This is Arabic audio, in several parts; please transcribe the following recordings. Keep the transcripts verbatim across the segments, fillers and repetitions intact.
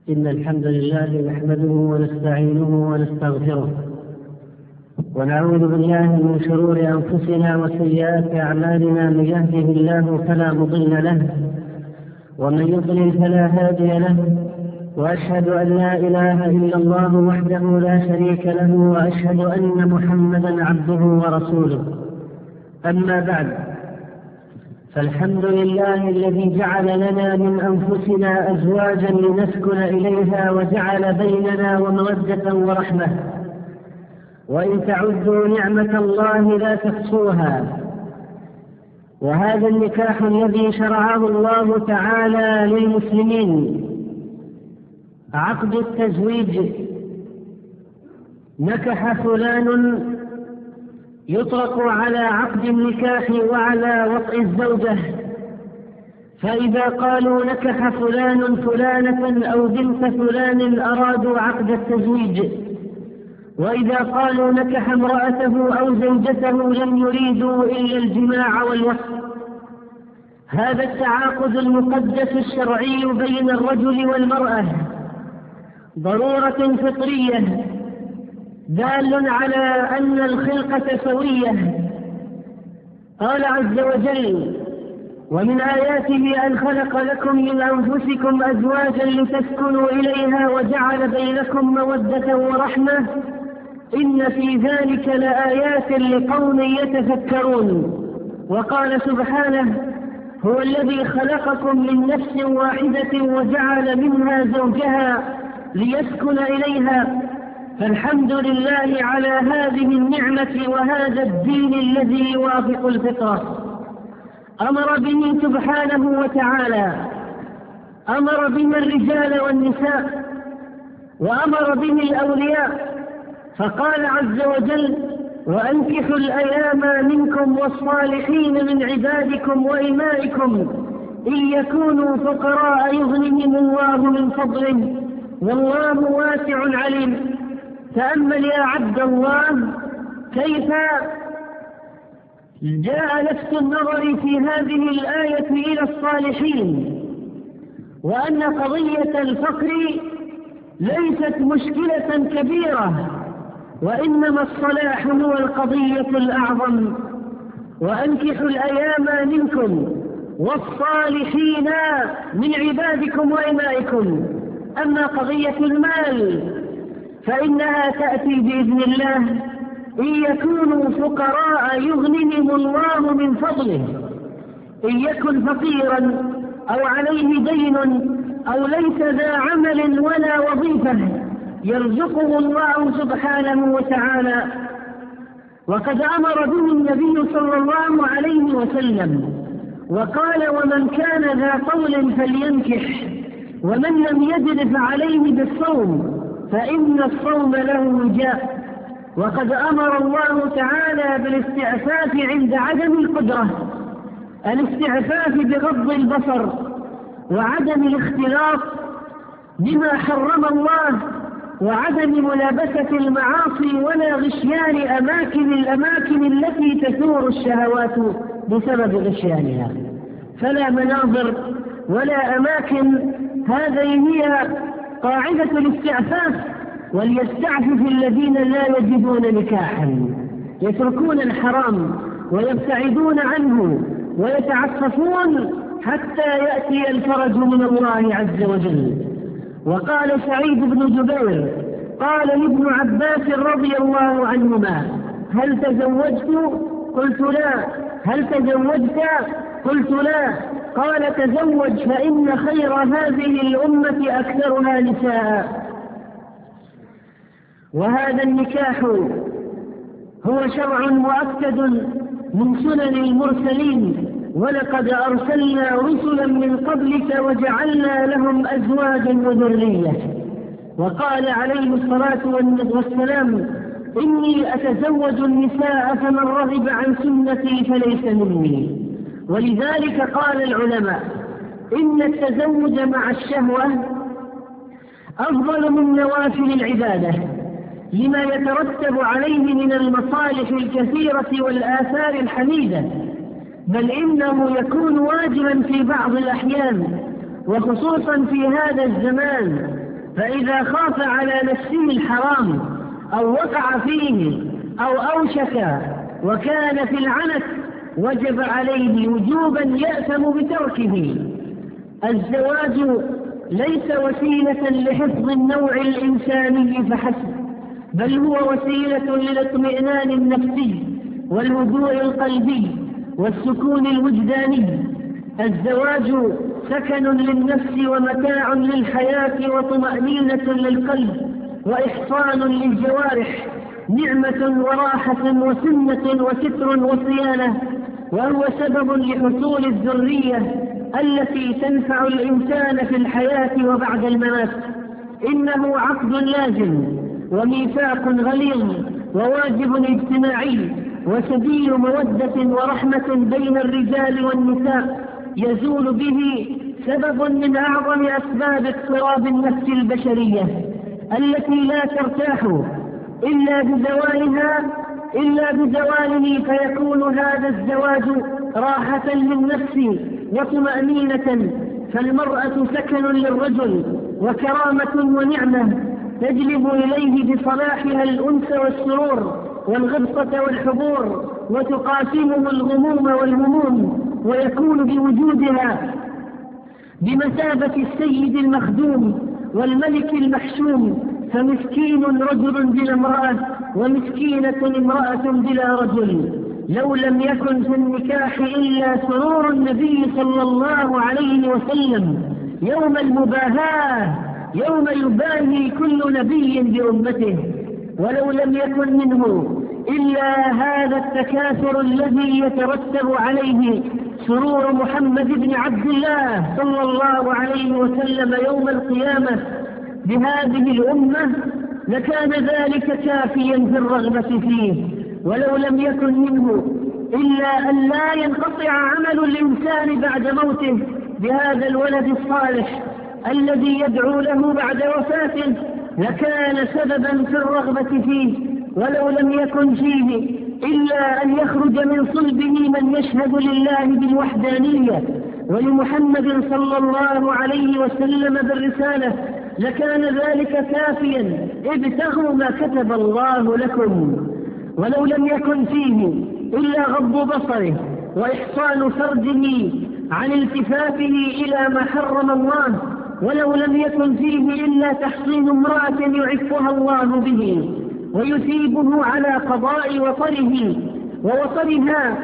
إن الحمد لله نحمده ونستعينه ونستغفره ونعوذ بالله من شرور أنفسنا وسيئات أعمالنا. من يهده الله فلا مضل له ومن يضلل فلا هادي له، وأشهد أن لا إله إلا الله وحده لا شريك له، وأشهد أن محمدا عبده ورسوله. أما بعد، فالحمد لله الذي جعل لنا من أنفسنا أزواجا لنسكن إليها وجعل بيننا ومودة ورحمة، وإن تعدوا نعمة الله لا تحصوها. وهذا النكاح الذي شرعه الله تعالى للمسلمين عقد التزويج. نكح فلان يطلق على عقد النكاح وعلى وطء الزوجة، فإذا قالوا نكح فلان فلانة أو بنت فلان أرادوا عقد التزويج، وإذا قالوا نكح امرأته أو زوجته لم يريدوا إلا الجماع والوطء. هذا التعاقد المقدس الشرعي بين الرجل والمرأة ضرورة فطرية دال على أن الخلقة سوية. قال عز وجل: ومن آياته أن خلق لكم من أنفسكم أزواجا لتسكنوا إليها وجعل بينكم مودة ورحمة إن في ذلك لآيات لقوم يتفكرون. وقال سبحانه: هو الذي خلقكم من نفس واحدة وجعل منها زوجها ليسكن إليها. فالحمد لله على هذه النعمة وهذا الدين الذي يوافق الفطرة. أمر به سبحانه وتعالى، أمر به الرجال والنساء، وأمر به الأولياء، فقال عز وجل: وأنكحوا الأيام منكم والصالحين من عبادكم وإمائكم إن يكونوا فقراء يغنهم الله من فضله والله واسع عليم. تأمل يا عبد الله كيف جاء لفت النظر في هذه الآية إلى الصالحين، وأن قضية الفقر ليست مشكلة كبيرة، وإنما الصلاح هو القضية الأعظم. وأنكحوا الأيام منكم والصالحين من عبادكم وإمائكم. أما قضية المال فإنها تأتي بإذن الله إن يكونوا فقراء يغنهم الله من فضله. إن يكن فقيرا أو عليه دين أو ليس ذا عمل ولا وظيفة يرزقه الله سبحانه وتعالى. وقد أمر به النبي صلى الله عليه وسلم وقال: ومن كان ذا طول فلينكح، ومن لم يجد فعليه بالصوم فإن الصوم له وجاء. وقد أمر الله تعالى بالاستعفاف عند عدم القدرة، الاستعفاف بغض البصر وعدم الاختلاط بما حرم الله، وعدم ملابسة المعاصي ولا غشيان أماكن الأماكن التي تثور الشهوات بسبب غشيانها. فلا مناظر ولا أماكن. هذه هي قاعدة الاستعفاف. وليستعفف الذين لا يجدون نكاحا، يتركون الحرام ويبتعدون عنه ويتعففون حتى يأتي الفرج من الله عز وجل. وقال سعيد بن جبير قال لابن عباس رضي الله عنهما: هل تزوجت؟ قلت لا. هل تزوجت؟ قلت لا. قال: تزوج فإن خير هذه الأمة أكثرها نساء. وهذا النكاح هو شرع مؤكد من سنن المرسلين، ولقد أرسلنا رسلا من قبلك وجعلنا لهم أزواجا وذرية. وقال عليه الصلاة والسلام: إني أتزوج النساء فمن رغب عن سنتي فليس مني. ولذلك قال العلماء: إن التزوج مع الشهوة أفضل من نوافل العبادة، لما يترتب عليه من المصالح الكثيرة والآثار الحميدة، بل إنه يكون واجبا في بعض الأحيان، وخصوصا في هذا الزمان فإذا خاف على نفسه الحرام أو وقع فيه أو أوشك وكان في العنت وجب عليه وجوبا يأثم بتركه. الزواج ليس وسيلة لحفظ النوع الإنساني فحسب، بل هو وسيلة للاطمئنان النفسي والهدوء القلبي والسكون الوجداني. الزواج سكن للنفس ومتاع للحياة وطمأنينة للقلب وإحصان للجوارح، نعمة وراحة وسنة وستر وصيانة، وهو سبب لحصول الذرية التي تنفع الإنسان في الحياة وبعد الممات. إنه عقد لازم وميثاق غليظ وواجب اجتماعي وسبيل مودة ورحمة بين الرجال والنساء، يزول به سبب من أعظم أسباب اضطراب النفس البشرية التي لا ترتاح إلا بزوالها إلا بزواله، فيكون هذا الزواج راحة للنفس وطمأنينة. فالمرأة سكن للرجل وكرامة ونعمة تجلب إليه بصلاحها الأنس والسرور والغبطة والحبور، وتقاسمه الغموم والهموم، ويكون بوجودها بمثابة السيد المخدوم والملك المحشوم. فمسكين رجل بلا امرأة ومسكينة امرأة بلا رجل. لو لم يكن في النكاح إلا سرور النبي صلى الله عليه وسلم يوم المباهاة، يوم يباهي كل نبي بأمته، ولو لم يكن منه إلا هذا التكاثر الذي يترتب عليه سرور محمد بن عبد الله صلى الله عليه وسلم يوم القيامة بهذه الأمة، لكان ذلك كافيا في الرغبة فيه. ولو لم يكن منه إلا أن لا ينقطع عمل الإنسان بعد موته بهذا الولد الصالح الذي يدعو له بعد وفاته، لكان سببا في الرغبة فيه. ولو لم يكن فيه إلا أن يخرج من صلبه من يشهد لله بالوحدانية ولمحمد صلى الله عليه وسلم بالرسالة، لكان ذلك كافيا. ابتغوا ما كتب الله لكم. ولو لم يكن فيه إلا غض بصره وإحصان فرجه عن التفاته إلى ما حرم الله، ولو لم يكن فيه إلا تحصين امرأة يعفها الله به ويثيبه على قضاء وطره ووطرها،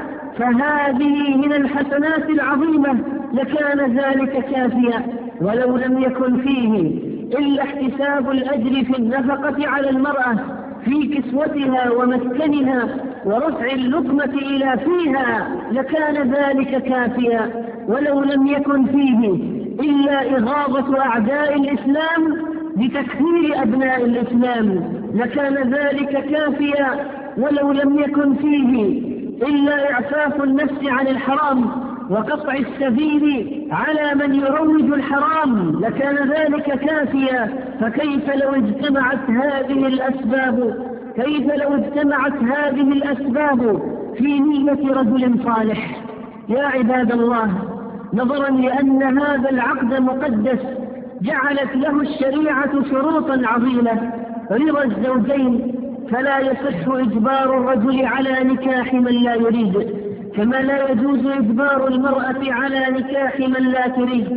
فهذه من الحسنات العظيمة، لكان ذلك كافيا. ولو لم يكن فيه إلا احتساب الأجر في النفقة على المرأة في كسوتها ومسكنها ورفع اللقمة إلى فيها، لكان ذلك كافيا. ولو لم يكن فيه إلا إغاظة أعداء الإسلام بتكفير أبناء الإسلام، لكان ذلك كافيا. ولو لم يكن فيه إلا إعفاف النفس عن الحرام وقطع السبيل على من يروج الحرام، لكان ذلك كافيا. فكيف لو اجتمعت هذه الأسباب كيف لو اجتمعت هذه الأسباب في نية رجل صالح؟ يا عباد الله، نظرا لأن هذا العقد مقدس جعلت له الشريعة شروطا عظيمة: رضا الزوجين، فلا يصح إجبار الرجل على نكاح من لا يريد، كما لا يجوز إجبار المرأة على نكاح من لا تريد.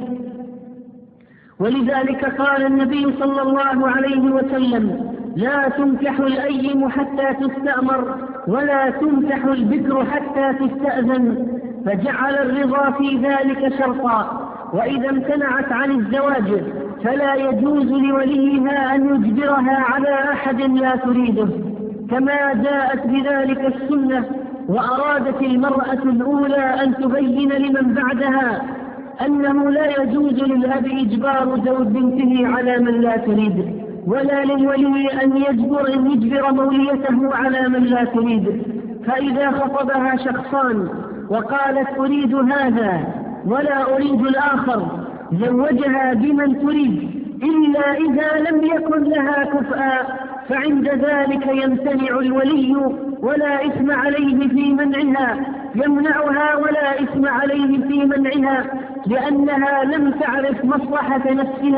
ولذلك قال النبي صلى الله عليه وسلم: لا تنكح الأيم حتى تستأمر ولا تنكح البكر حتى تستأذن، فجعل الرضا في ذلك شرطا. وإذا امتنعت عن الزواج فلا يجوز لوليها أن يجبرها على أحد لا تريده، كما جاءت بذلك السنة. وأرادت المرأة الأولى أن تبين لمن بعدها أنه لا يجوز للأب إجبار زوج بنته على من لا تريد، ولا للولي أن يجبر, أن يجبر موليته على من لا تريد. فإذا خطبها شخصان وقالت أريد هذا ولا أريد الآخر، زوجها بمن تريد، إلا إذا لم يكن لها كفءا، فعند ذلك يمتنع الولي ولا إثم عليه في منعها، يمنعها ولا إثم عليه في منعها، لأنها لم تعرف مصلحة نفسها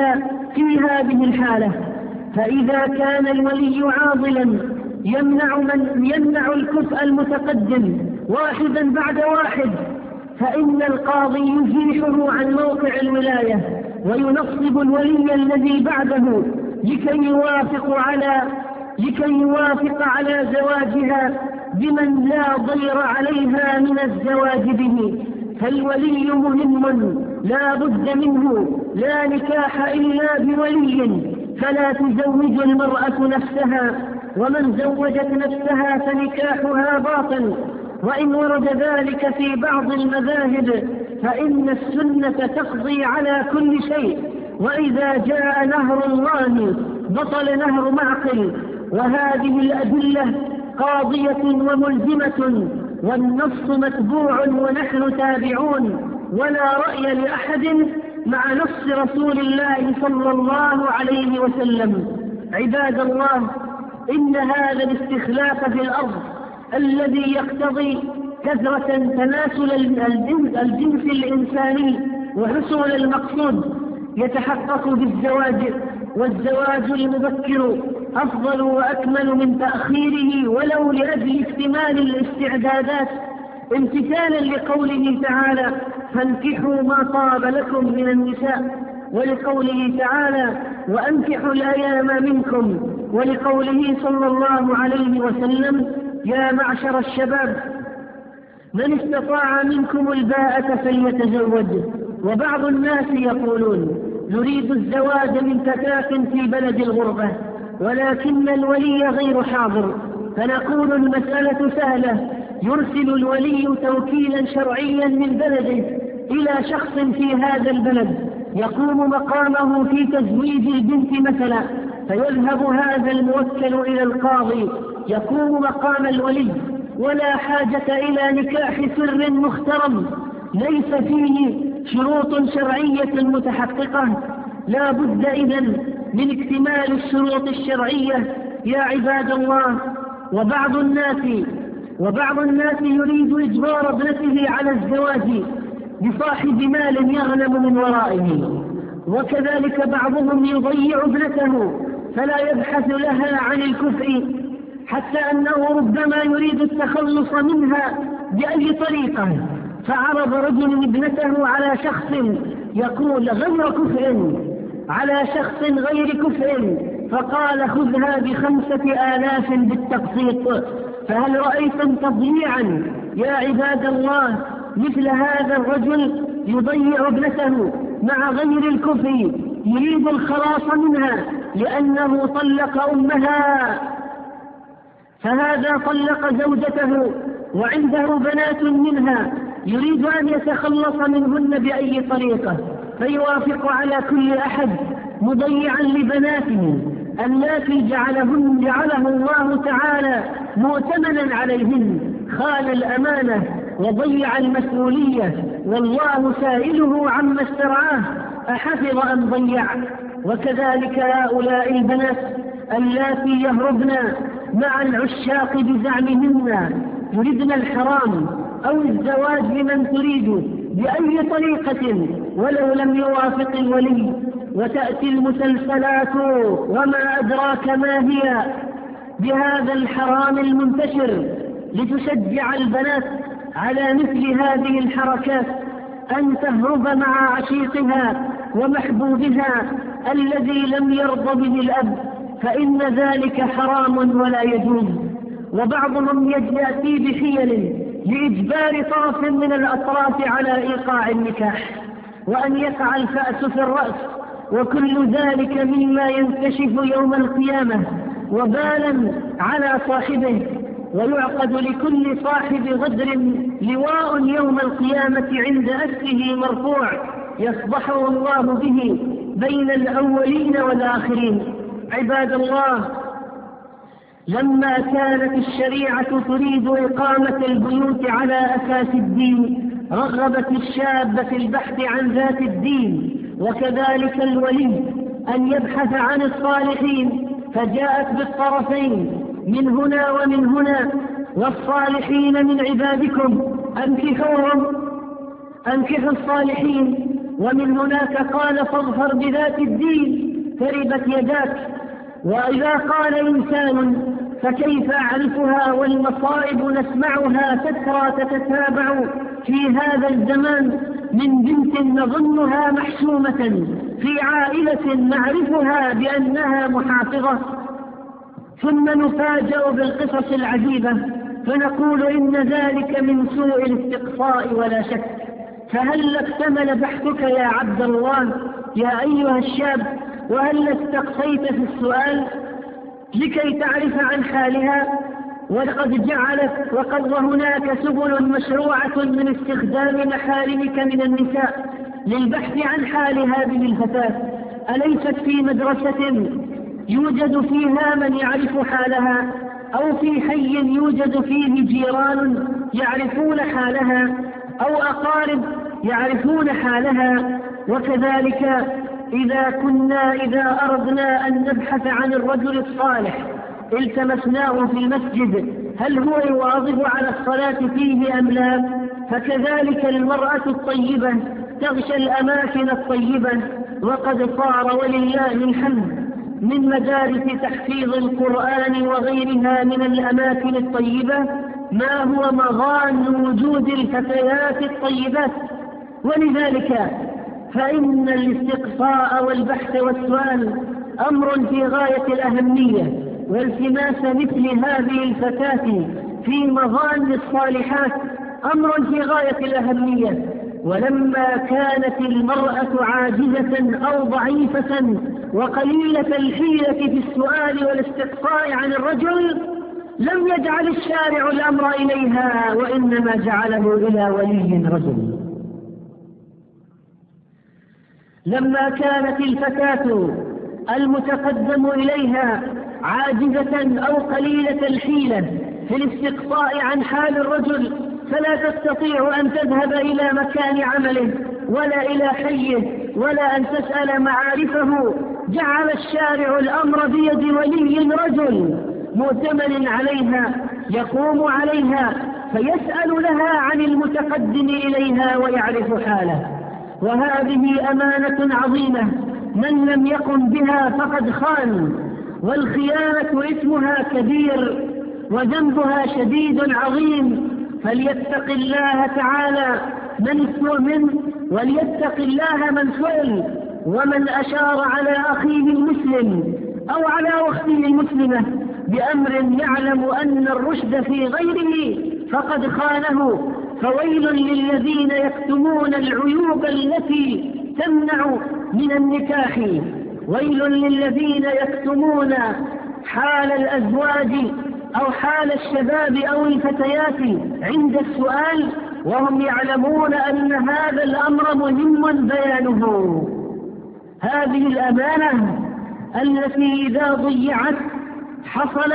في هذه الحالة. فإذا كان الولي عاضلا يمنع, من يمنع الكفء المتقدم واحدا بعد واحد، فإن القاضي يزيحه عن موقع الولاية وينصب الولي الذي بعده لكي يوافق على لكي يوافق على زواجها بمن لا ضير عليها من الزواج به. فالولي مهم لا بد منه، لا نكاح إلا بولي، فلا تزوج المرأة نفسها، ومن زوجت نفسها فنكاحها باطل. وإن ورد ذلك في بعض المذاهب فإن السنة تقضي على كل شيء، وإذا جاء نهر الله بطل نهر معقل. وهذه الأدلة قاضية وملزمة، والنص متبوع ونحن تابعون، ولا رأي لأحد مع نص رسول الله صلى الله عليه وسلم. عباد الله، إن هذا الاستخلاف في الأرض الذي يقتضي كثرة تناسل الجنس الإنساني وحصول المقصود يتحقق بالزواج، والزواج المبكر أفضل وأكمل من تأخيره ولو لأجل اكتمال الاستعدادات، امتثالا لقوله تعالى: فانكحوا ما طاب لكم من النساء، ولقوله تعالى: وأنكحوا الأيام منكم، ولقوله صلى الله عليه وسلم: يا معشر الشباب من استطاع منكم الباءة فليتزوج. وبعض الناس يقولون: نريد الزواج من فتاة في بلد الغربة ولكن الولي غير حاضر، فنقول المسألة سهلة، يرسل الولي توكيلا شرعيا من بلده إلى شخص في هذا البلد يقوم مقامه في تزويج البنت مثلا، فيذهب هذا الموكل إلى القاضي يقوم مقام الولي، ولا حاجة إلى نكاح سر محترم ليس فيه شروط شرعية متحققة. لا بد إذن من اكتمال الشروط الشرعية يا عباد الله. وبعض الناس وبعض الناس يريد إجبار ابنته على الزواج بصاحب مال يغنم من ورائه، وكذلك بعضهم يضيع ابنته فلا يبحث لها عن الكفء، حتى أنه ربما يريد التخلص منها بأي طريقة، فعرض رجل ابنته على شخص يقول غير كفء على شخص غير كفء، فقال: خذها بخمسة آلاف بالتقسيط. فهل رأيتم تضييعا يا عباد الله مثل هذا الرجل يضيع ابنته مع غير الكفء يريد الخلاص منها لأنه طلق أمها، فهذا طلق زوجته وعنده بنات منها يريد أن يتخلص منهن بأي طريقة، فيوافق على كل أحد مضيعا لبناته اللاتي جعلهن جعله الله تعالى مؤتمنا عليهن، خان الأمانة وضيع المسؤولية، والله سائله عما استرعاه أحفظ أم ضيع. وكذلك هؤلاء البنات اللاتي يهربن مع العشاق بزعمهن يريدن الحرام أو الزواج لمن تريد بأي طريقة ولو لم يوافق الولي، وتأتي المسلسلات وما أدراك ما هي بهذا الحرام المنتشر لتشجع البنات على مثل هذه الحركات، أن تهرب مع عشيقها ومحبوبها الذي لم يرض به الأب، فإن ذلك حرام ولا يجوز. وبعضهم يأتي بحيل لإجبار طرف من الأطراف على إيقاع النكاح، وأن يقع الفأس في الرأس، وكل ذلك مما ينكشف يوم القيامة وبالا على صاحبه، ويعقد لكل صاحب غدر لواء يوم القيامة عند أسره مرفوع يصبحه الله به بين الأولين والآخرين. عباد الله، لما كانت الشريعة تريد إقامة البيوت على أساس الدين رغبت الشاب في البحث عن ذات الدين، وكذلك الولي أن يبحث عن الصالحين، فجاءت بالطرفين من هنا ومن هنا، والصالحين من عبادكم أنكحوهم أنكحوا الصالحين، ومن هناك قال: فاظفر بذات الدين تربت يداك. وإذا قال إنسان فكيف أعرفها والمصائب نسمعها تترى تتتابع في هذا الزمان من بنت نظنها محشومة في عائلة نعرفها بأنها محافظة، ثم نفاجأ بالقصص العجيبة فنقول إن ذلك من سوء الاستقصاء ولا شك. فهل اكتمل بحثك يا عبد الله يا أيها الشاب؟ وهل استقصيت في السؤال لكي تعرف عن حالها؟ وقد جعلت وقد هناك سبل مشروعة من استخدام محارمك من النساء للبحث عن حال هذه الفتاة. أليست في مدرسة يوجد فيها من يعرف حالها، أو في حي يوجد فيه جيران يعرفون حالها، أو أقارب يعرفون حالها؟ وكذلك إذا كنا إذا أردنا أن نبحث عن الرجل الصالح التمسناه في المسجد هل هو يواظب على الصلاة فيه أم لا؟ فكذلك المرأة الطيبة تغشى الأماكن الطيبة. وقد صار ولله الحمد من مدارس تحفيظ القرآن وغيرها من الأماكن الطيبة ما هو مغان وجود الفتيات الطيبات. ولذلك فإن الاستقصاء والبحث والسؤال أمر في غاية الأهمية، والتماس مثل هذه الفتاة في مغان الصالحات أمر في غاية الأهمية. ولما كانت المرأة عاجزة أو ضعيفة وقليلة الحيلة في السؤال والاستقصاء عن الرجل لم يجعل الشارع الأمر إليها، وإنما جعله إلى ولي رجل. لما كانت الفتاة المتقدم إليها عاجزة أو قليلة الحيلة في الاستقصاء عن حال الرجل فلا تستطيع أن تذهب إلى مكان عمله ولا إلى حيه ولا أن تسأل معارفه، جعل الشارع الأمر بيد ولي رجل مؤتمن عليها يقوم عليها فيسأل لها عن المتقدم إليها ويعرف حاله. وهذه أمانة عظيمة من لم يقم بها فقد خان، والخيانة إثمها كبير وذنبها شديد عظيم. فليتق الله تعالى من استؤمن، وليتق الله من سئل، ومن أشار على أخيه المسلم أو على أخته المسلمة بأمر يعلم أن الرشد في غيره فقد خانه. فويل للذين يكتمون العيوب التي تمنع من النكاح، ويل للذين يكتمون حال الأزواج أو حال الشباب أو الفتيات عند السؤال وهم يعلمون أن هذا الأمر مهم بيانه. هذه الأمانة التي إذا ضيعت حصل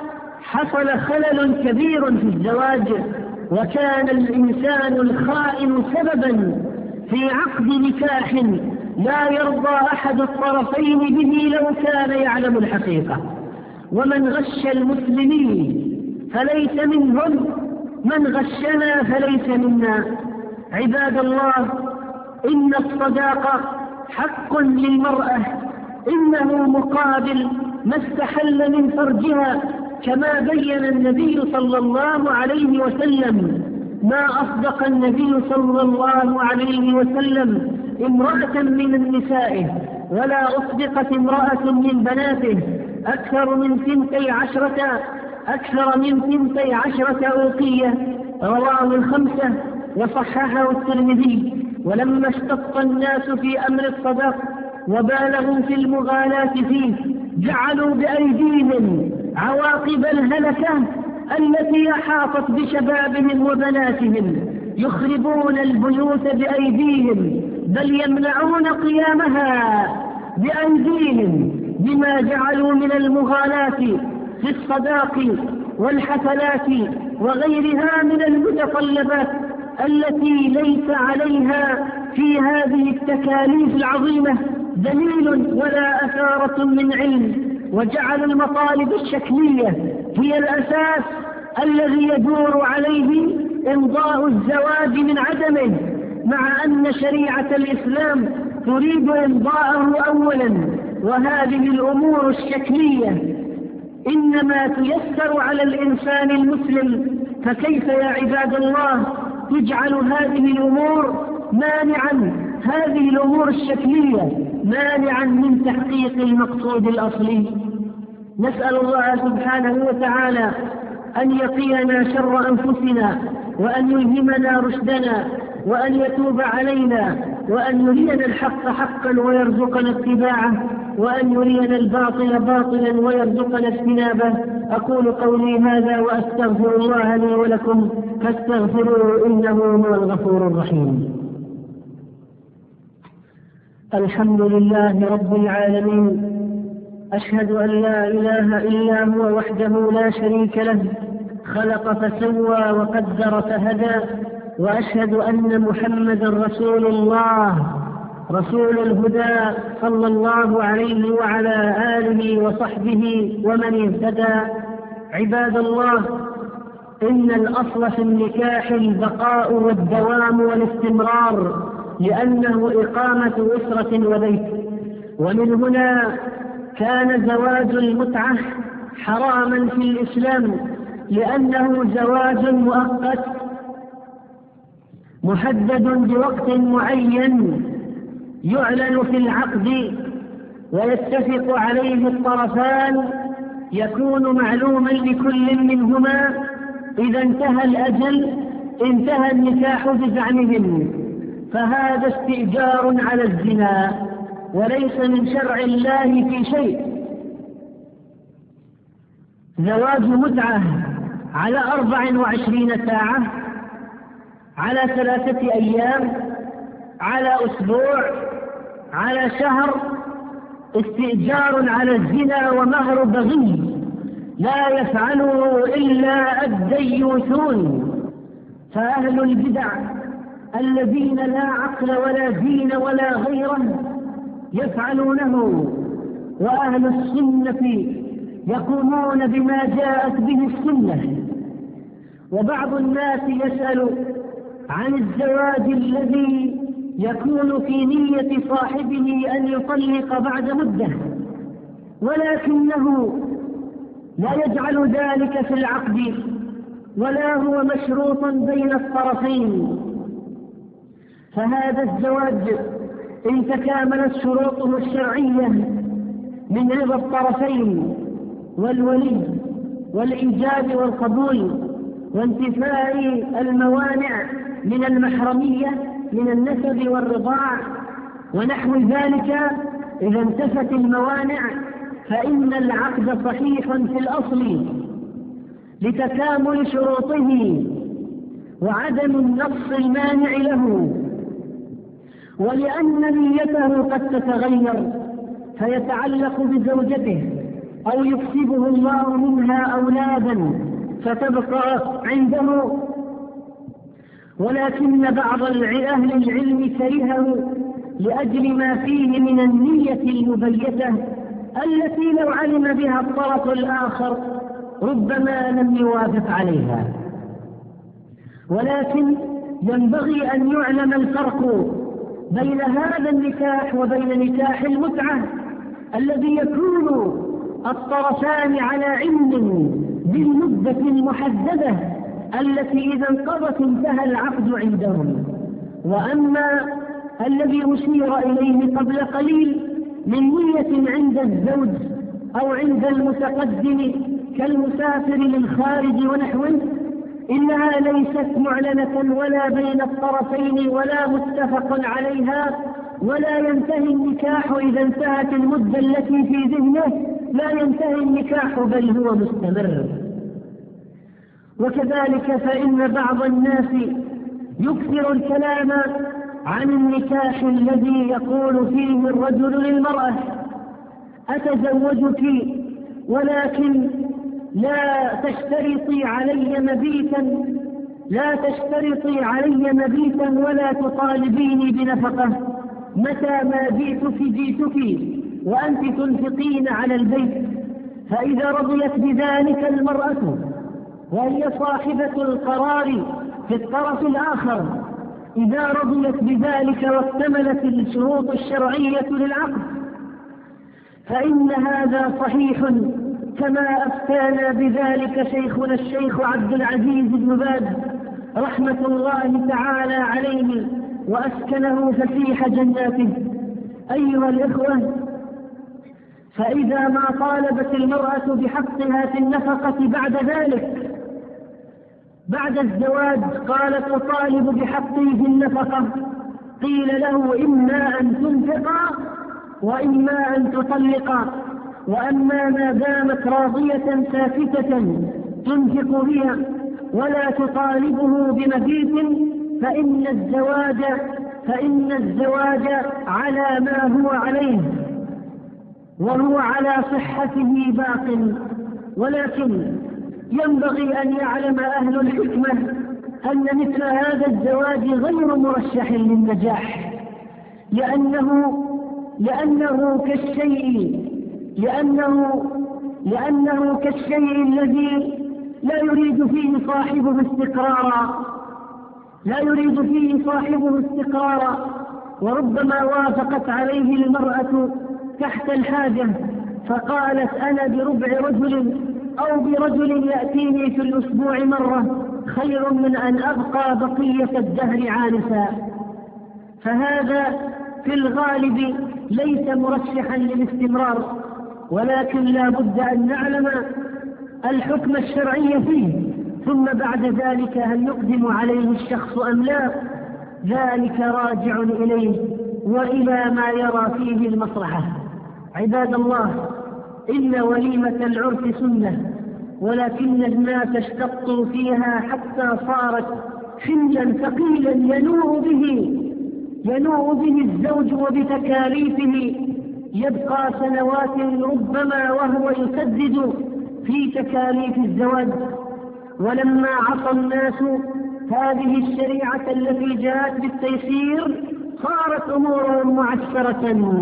حصل خلل كبير في الزواج، وكان الإنسان الخائن سببا في عقد نكاح لا يرضى أحد الطرفين به لو كان يعلم الحقيقة. ومن غش المسلمين فليس منهم، من غشنا فليس منا. عباد الله، إن الصداقة حق للمرأة، إنه مقابل ما استحل من فرجها، كما بين النبي صلى الله عليه وسلم. ما أصدق النبي صلى الله عليه وسلم امرأة من النساء، ولا أصدقت امرأة من بناته أكثر من ثنتي عشرة أكثر من ثنتي عشرة أوقية. رواه الخمسة وصححه الترمذي. ولما اشتط الناس في أمر الصداق وبالغوا في المغالاة فيه جعلوا بأيديهم عواقب الهلكة التي أحاطت بشبابهم وبناتهم، يخربون البيوت بأيديهم بل يمنعون قيامها بأيديهم بما جعلوا من المغالاة في الصداق والحفلات وغيرها من المتطلبات التي ليس عليها في هذه التكاليف العظيمة دليل ولا أثارة من علم. وجعل المطالب الشكلية هي الأساس الذي يدور عليه إمضاء الزواج من عدمه، مع أن شريعة الإسلام تريد إمضاءه أولا وهذه الأمور الشكلية إنما تيسر على الإنسان المسلم، فكيف يا عباد الله تجعل هذه الأمور مانعا، هذه الأمور الشكلية مانعا من تحقيق المقصود الأصلي؟ نسأل الله سبحانه وتعالى أن يقينا شر أنفسنا، وأن يلهمنا رشدنا، وأن يتوب علينا، وأن يرينا الحق حقا ويرزقنا اتباعه، وأن يرينا الباطل باطلا ويرزقنا اجتنابه. أقول قولي هذا وأستغفر الله لي ولكم فاستغفروه إنه هو الغفور الرحيم. الحمد لله رب العالمين، أشهد أن لا إله إلا هو وحده لا شريك له، خلق فسوى وقدر فهدى، وأشهد أن محمدا رسول الله رسول الهدى صلى الله عليه وعلى آله وصحبه ومن اهتدى. عباد الله، إن الأصل في النكاح البقاء والدوام والاستمرار، لأنه إقامة أسرة وبيت، ومن هنا كان زواج المتعة حراما في الإسلام، لأنه زواج مؤقت محدد بوقت معين يعلن في العقد ويتفق عليه الطرفان، يكون معلوما لكل منهما. إذا انتهى الأجل انتهى النكاح بزعمهم، فهذا استئجار على الزنا وليس من شرع الله في شيء. زواج متعة على أربع وعشرين ساعة، على ثلاثة أيام، على أسبوع، على شهر، استئجار على الزنا ومهر بغي لا يفعله إلا الديوثون. فأهل البدع الذين لا عقل ولا دين ولا غيره يفعلونه، وأهل السنة يقومون بما جاءت به السنة. وبعض الناس يسأل عن الزواج الذي يكون في نية صاحبه أن يطلق بعد مدة، ولكنه لا يجعل ذلك في العقد ولا هو مشروط بين الطرفين. فهذا الزواج إن تكاملت شروطه الشرعية من رضا الطرفين والولي والإيجاب والقبول وانتفاء الموانع من المحرمية من النسب والرضاع ونحو ذلك، إذا انتفت الموانع فإن العقد صحيح في الأصل لتكامل شروطه وعدم النقص المانع له، ولأن نيته قد تتغير فيتعلق بزوجته أو يكسبه الله منها أولادا فتبقى عنده، ولكن بعض أهل العلم كرهه لأجل ما فيه من النية المبيتة التي لو علم بها الطرف الآخر ربما لم يوافق عليها. ولكن ينبغي أن يعلم الفرق بين هذا النكاح وبين نكاح المتعة الذي يكون الطرفان على علم بالمدة المحددة التي إذا انقضت انتهى العقد عندهم. وأما الذي أشير إليه قبل قليل من نية عند الزوج أو عند المتقدم كالمسافر للخارج ونحوه، إنها ليست معلنة ولا بين الطرفين ولا متفق عليها، ولا ينتهي النكاح إذا انتهت المدة التي في ذهنه، لا ينتهي النكاح بل هو مستمر. وكذلك فإن بعض الناس يكثر الكلام عن النكاح الذي يقول فيه الرجل للمرأة: أتزوجك ولكن لا تشترطي علي مبيتا لا تشترطي علي مبيتا ولا تطالبيني بنفقة، متى ما جئتك جئتك وأنت تنفقين على البيت. فإذا رضيت بذلك المرأة وهي صاحبة القرار في الطرف الآخر، إذا رضيت بذلك واكتملت الشروط الشرعية للعقد، فإن هذا صحيح كما أفتانا بذلك شيخنا الشيخ عبد العزيز بن باز رحمة الله تعالى عليه وأسكنه فسيح جناته. أيها الإخوة، فإذا ما طالبت المرأة بحقها في النفقة بعد ذلك بعد الزواج قالت أطالب بحقي في النفقة، قيل له إما أن تنفق وإما أن تطلق، وأما ما دامت راضية ساكتة تنفق بها ولا تطالبه بمزيد فإن الزواج فإن الزواج على ما هو عليه وهو على صحته باق. ولكن ينبغي أن يعلم أهل الحكمة أن مثل هذا الزواج غير مرشح للنجاح، لأنه لأنه كالشيء لأنه لأنه كالشيء الذي لا يريد فيه صاحبه استقرارا لا يريد فيه صاحبه استقرارا وربما وافقت عليه المرأة تحت الحاجة فقالت أنا بربع رجل أو برجل يأتيني في الأسبوع مرة خير من أن أبقى بقية الدهر عانسا. فهذا في الغالب ليس مرشحا للاستمرار، ولكن لا بد أن نعلم الحكم الشرعي فيه، ثم بعد ذلك هل يقدم عليه الشخص أم لا، ذلك راجع إليه وإلى ما يرى فيه المصلحة. عباد الله، إن وليمة العرس سنة، ولكن الناس اشتقوا فيها حتى صارت حملا ثقيلا ينوء به ينوء به الزوج وبتكاليفه، يبقى سنوات ربما وهو يسدد في تكاليف الزواج. ولما عصى الناس هذه الشريعة التي جاءت بالتيسير صارت أمورهم معسرة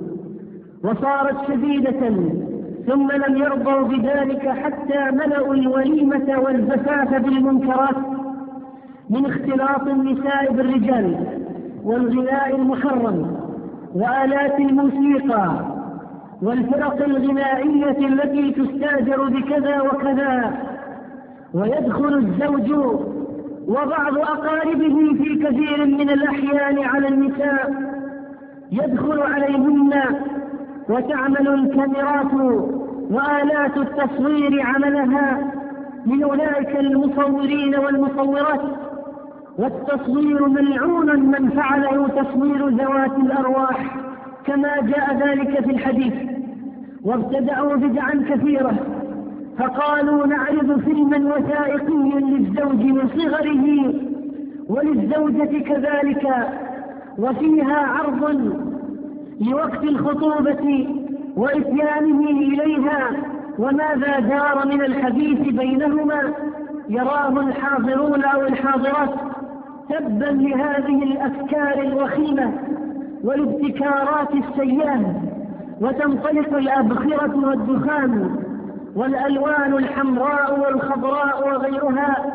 وصارت شديدة، ثم لم يرضوا بذلك حتى ملأوا الوليمة والزفاف بالمنكرات من اختلاط النساء بالرجال والغناء المحرم وآلات الموسيقى والفرق الغنائية التي تستاجر بكذا وكذا. ويدخل الزوج وبعض أقاربه في كثير من الأحيان على النساء، يدخل عليهن وتعمل الكاميرات وآلات التصوير عملها من أولئك المصورين والمصورات، والتصوير ملعون من فعله تصوير ذوات الأرواح كما جاء ذلك في الحديث. وابتدعوا بدعا كثيرة، فقالوا نعرض فيلما وثائقيا للزوج من صغره وللزوجة كذلك، وفيها عرض لوقت الخطوبة وإتيانه إليها وماذا دار من الحديث بينهما يراه الحاضرون أو الحاضرات. تبا لهذه الأفكار الوخيمة والابتكارات السيئة، وتنطلق الأبخرة والدخان والألوان الحمراء والخضراء وغيرها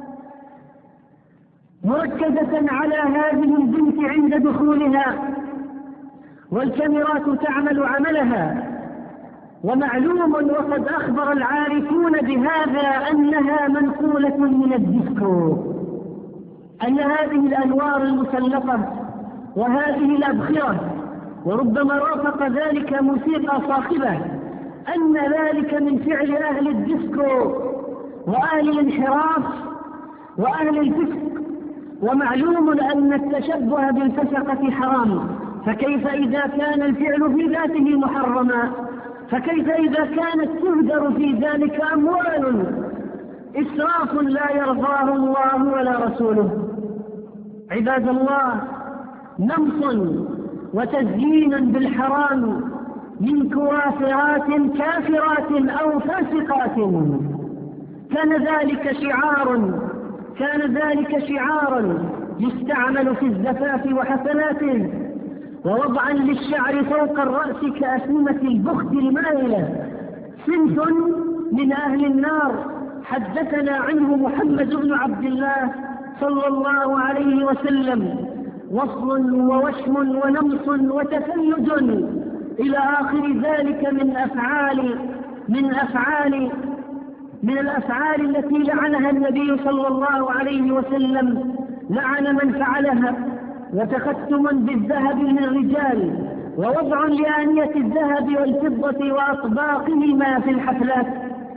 مركزة على هذه البنت عند دخولها، والكاميرات تعمل عملها. ومعلوم وقد أخبر العارفون بهذا أنها منقولة من الديسكو، أن هذه الأنوار المسلطة وهذه الأبخرة وربما رافق ذلك موسيقى صاخبة أن ذلك من فعل أهل الديسكو وأهل الانحراف وأهل الفسق. ومعلوم أن التشبه بالفسقة حرام، فكيف إذا كان الفعل في ذاته محرما، فكيف إذا كانت تهدر في ذلك أموال، إسراف لا يرضاه الله ولا رسوله. عباد الله، نمص وتزيين بالحرام من كوافرات كافرات أو فاسقات، كان ذلك شعار كان ذلك شعارا يستعمل في الزفاف وحسناته، ووضعا للشعر فوق الرأس كأسنمة البخت المائلة. صنف من أهل النار حدثنا عنه محمد بن عبد الله صلى الله عليه وسلم، وصل ووشم ونمص وتفلج إلى آخر ذلك من أفعال من أفعال من الأفعال التي لعنها النبي صلى الله عليه وسلم، لعن من فعلها. وتختم بالذهب للرجال، ووضع لآنية الذهب والفضة وأطباقهما في الحفلات،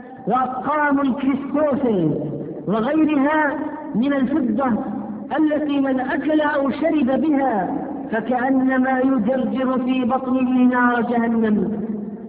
وأطقام الكريستوفل وغيرها من الفضة التي من أكل أو شرب بها فكأنما يجرجر في بطنه نار جهنم.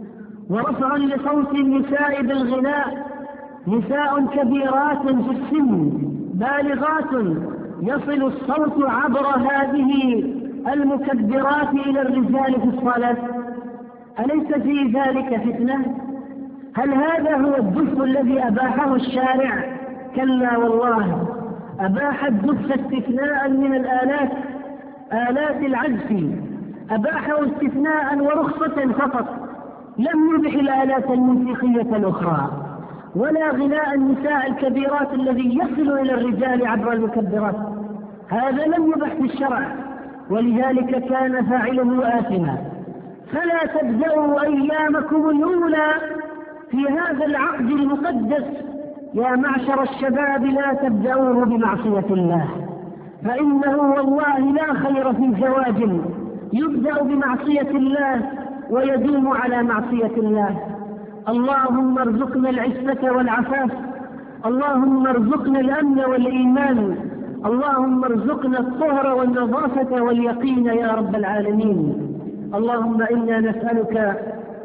ورفع لصوت النساء بالغناء، نساء كبيرات في السن بالغات يصل الصوت عبر هذه المكبرات إلى الرجال في الصلاة. أليس في ذلك فتنة؟ هل هذا هو الدف الذي أباحه الشارع؟ كلا والله، أباح الدف استثناء من الآلات، آلات العزف أباحه استثناء ورخصة فقط، لم يبح الآلات الموسيقية الأخرى ولا غناء النساء الكبيرات الذي يصل إلى الرجال عبر المكبرات، هذا لم يبح في الشرع، ولذلك كان فاعله آثما. فلا تبدأوا أيامكم الأولى في هذا العقد المقدس يا معشر الشباب، لا تبدأوه بمعصية الله، فإنه والله لا خير في زواج يبدأ بمعصية الله ويدوم على معصية الله. اللهم ارزقنا العفة والعفاف، اللهم ارزقنا الأمن والإيمان، اللهم ارزقنا الطهر والنظافة واليقين يا رب العالمين. اللهم إنا نسألك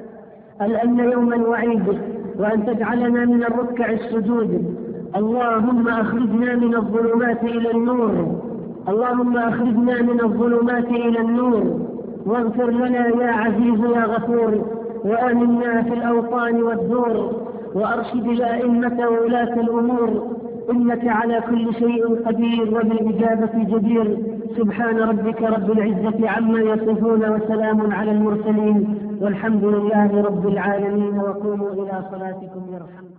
الأمن يوما وعيد، وأن تجعلنا من الركع السجود. اللهم أخرجنا من الظلمات إلى النور، اللهم أخرجنا من الظلمات إلى النور، واغفر لنا يا عزيز يا غفور، وآمنا في الأوطان والدور، وأرشد الأئمة وولاة الأمور، إنك على كل شيء قدير وبالإجابة جدير. سبحان ربك رب العزة عما يصفون، وسلام على المرسلين، والحمد لله رب العالمين، وقوموا إلى صلاتكم يرحمكم.